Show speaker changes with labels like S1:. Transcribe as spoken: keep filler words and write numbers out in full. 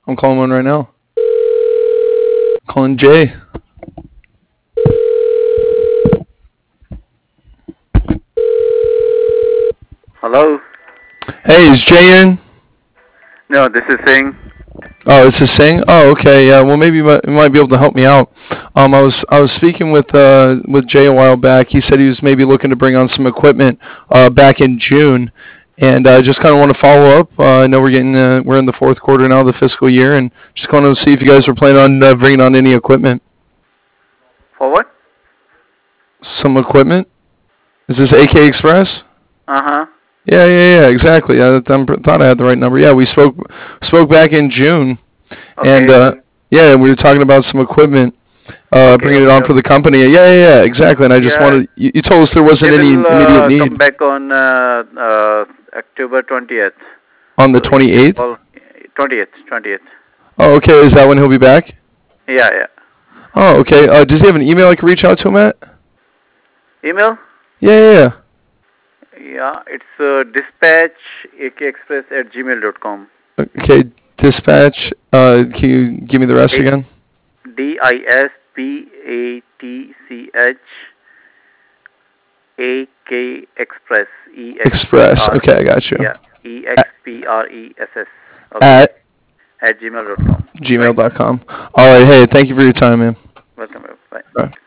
S1: I'm calling one right now. Calling Jay.
S2: Hello?
S1: Hey, is Jay in?
S2: No, this is Singh.
S1: Oh, it's a Singh. Oh, okay. Yeah. Well, maybe you might, you might be able to help me out. Um, I was I was speaking with uh with Jay a while back. He said he was maybe looking to bring on some equipment uh back in June, and I uh, just kind of want to follow up. Uh, I know we're getting uh, we're in the fourth quarter now of the fiscal year, and just want to see if you guys were planning on uh, bringing on any equipment.
S2: For what?
S1: Some equipment. Is this A K Express?
S2: Uh-huh.
S1: Yeah, yeah, yeah. Exactly. I, I thought I had the right number. Yeah, we spoke spoke back in June. And
S2: Okay.
S1: uh, yeah, we were talking about some equipment, uh,
S2: Okay,
S1: bringing it
S2: okay,
S1: on for
S2: okay.
S1: the company. Yeah, yeah, yeah, exactly. And I just
S2: Yeah,
S1: wanted you, you told us there
S2: they
S1: wasn't any
S2: will
S1: immediate
S2: uh, come
S1: need
S2: back on uh, uh, October twentieth.
S1: on the
S2: So you can
S1: twenty-eighth.
S2: call twentieth, twentieth.
S1: Oh, okay. Is that when he'll be back?
S2: Yeah, yeah.
S1: Oh, okay. Uh, does he have an email I can reach out to him at?
S2: Email?
S1: Yeah, yeah, yeah.
S2: Yeah, it's uh, dispatch akexpress at gmail dot com.
S1: Okay, dispatch. Uh, can you give me the rest
S2: A-
S1: again?
S2: D I S P A T C H A K Express. E X P
S1: Express.
S2: R.
S1: Okay, I got you.
S2: Yeah, E X
S1: At,
S2: P R E S S. Okay.
S1: at
S2: At gmail dot com.
S1: gmail
S2: Right?
S1: dot com. All right. Hey, thank you for your time, man.
S2: Welcome. Bye.
S1: Bye.